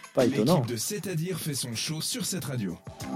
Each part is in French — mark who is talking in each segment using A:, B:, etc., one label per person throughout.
A: Pas étonnant.
B: L'équipe de C'est-à-dire fait son show sur cette radio.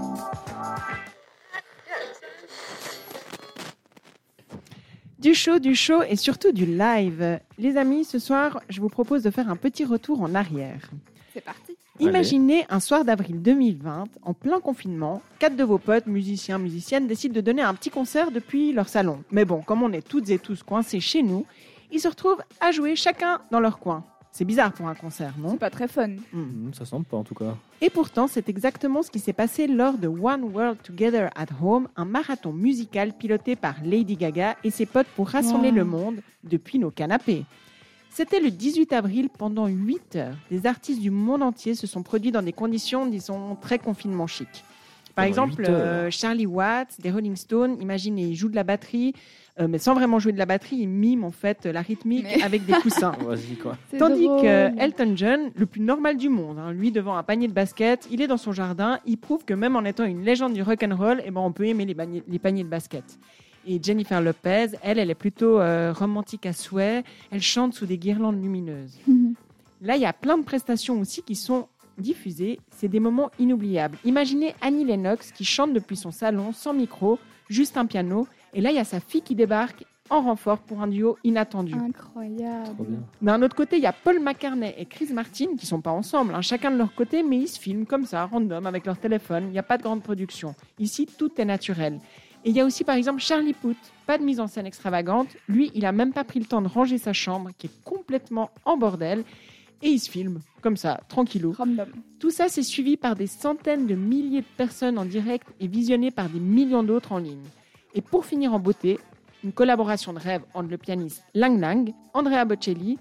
C: Du show et surtout du live. Les amis, ce soir, je vous propose de faire un petit retour en arrière.
D: C'est parti.
C: Imaginez un soir d'avril 2020, en plein confinement, 4 de vos potes, musiciens, musiciennes, décident de donner un petit concert depuis leur salon. Mais bon, comme on est toutes et tous coincés chez nous, ils se retrouvent à jouer chacun dans leur coin. C'est bizarre pour un concert, non ?
D: C'est pas très fun.
A: Ça semble pas en tout cas.
C: Et pourtant, c'est exactement ce qui s'est passé lors de One World Together at Home, un marathon musical piloté par Lady Gaga et ses potes pour rassembler le monde depuis nos canapés. C'était le 18 avril, pendant 8 heures. Des artistes du monde entier se sont produits dans des conditions, disons, très confinement chic. Par exemple, Charlie Watts, des Rolling Stones, imaginez, il joue de la batterie, mais sans vraiment jouer de la batterie, il mime en fait la rythmique avec des coussins.
A: Vas-y quoi.
C: Tandis que Elton John, le plus normal du monde, lui devant un panier de basket, il est dans son jardin, il prouve que même en étant une légende du rock'n'roll, on peut aimer les paniers de basket. Et Jennifer Lopez, elle est plutôt romantique à souhait, elle chante sous des guirlandes lumineuses. Là, il y a plein de prestations aussi qui sont diffusées, c'est des moments inoubliables. Imaginez Annie Lennox qui chante depuis son salon, sans micro, juste un piano, et là, il y a sa fille qui débarque en renfort pour un duo inattendu.
D: Incroyable.
A: Trop bien.
C: D'un autre côté, il y a Paul McCartney et Chris Martin qui sont pas ensemble, chacun de leur côté, mais ils se filment comme ça, random, avec leur téléphone. Il n'y a pas de grande production. Ici, tout est naturel. Et il y a aussi, par exemple, Charlie Puth. Pas de mise en scène extravagante. Lui, il a même pas pris le temps de ranger sa chambre, qui est complètement en bordel. Et il se filme, comme ça, tranquillou.
D: Random.
C: Tout ça, c'est suivi par des centaines de milliers de personnes en direct et visionné par des millions d'autres en ligne. Et pour finir en beauté, une collaboration de rêve entre le pianiste Lang Lang, Andrea Bocelli,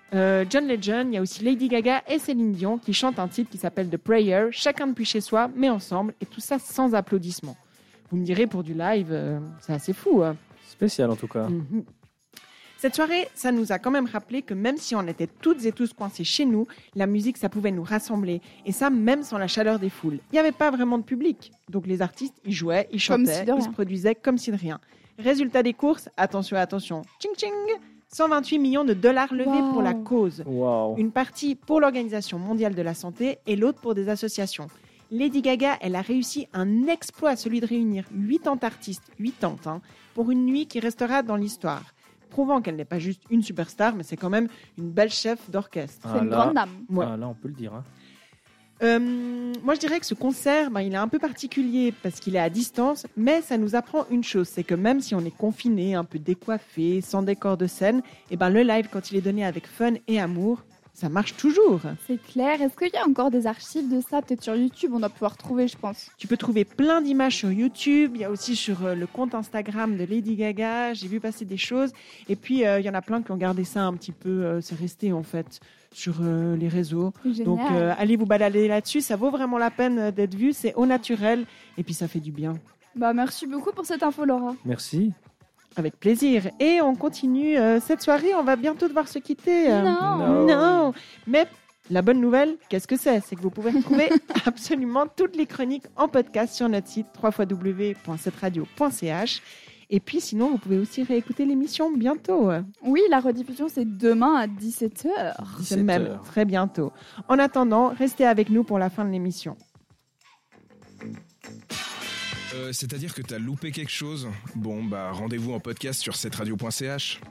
C: John Legend, il y a aussi Lady Gaga et Céline Dion qui chantent un titre qui s'appelle The Prayer, chacun depuis chez soi, mais ensemble, et tout ça sans applaudissements. Vous me direz, pour du live, c'est assez fou.
A: Spécial en tout cas.
C: Cette soirée, ça nous a quand même rappelé que même si on était toutes et tous coincés chez nous, la musique, ça pouvait nous rassembler. Et ça, même sans la chaleur des foules. Il n'y avait pas vraiment de public. Donc les artistes, ils jouaient, ils chantaient, ils se produisaient comme si de rien. Résultat des courses, attention, tching tching, 128 millions de dollars levés pour la cause. Une partie pour l'Organisation mondiale de la santé et l'autre pour des associations. Lady Gaga, elle a réussi un exploit, celui de réunir 80 artistes, 80, pour une nuit qui restera dans l'histoire. Prouvant qu'elle n'est pas juste une superstar, mais c'est quand même une belle chef d'orchestre.
D: C'est une grande dame.
C: Ouais.
A: Là, on peut le dire.
C: Moi, je dirais que ce concert, il est un peu particulier parce qu'il est à distance, mais ça nous apprend une chose, c'est que même si on est confiné, un peu décoiffé, sans décor de scène, le live, quand il est donné avec fun et amour, ça marche toujours.
D: C'est clair. Est-ce qu'il y a encore des archives de ça ? Peut-être sur YouTube, on doit pouvoir trouver, je pense.
C: Tu peux trouver plein d'images sur YouTube. Il y a aussi sur le compte Instagram de Lady Gaga. J'ai vu passer des choses. Et puis, il y en a plein qui ont gardé ça un petit peu. C'est resté, en fait, sur les réseaux.
D: Génial.
C: Donc, allez vous balader là-dessus. Ça vaut vraiment la peine d'être vu. C'est au naturel. Et puis, ça fait du bien.
D: Merci beaucoup pour cette info, Laura.
A: Merci.
C: Avec plaisir. Et on continue cette soirée. On va bientôt devoir se quitter.
D: Non.
C: Mais la bonne nouvelle, qu'est-ce que c'est ? C'est que vous pouvez retrouver absolument toutes les chroniques en podcast sur notre site www.cetteradio.ch. Et puis sinon, vous pouvez aussi réécouter l'émission bientôt.
D: Oui, la rediffusion, c'est demain à 17h.
C: C'est même très bientôt. En attendant, restez avec nous pour la fin de l'émission.
B: C'est-à-dire que t'as loupé quelque chose ? Bon, rendez-vous en podcast sur cetteradio.ch.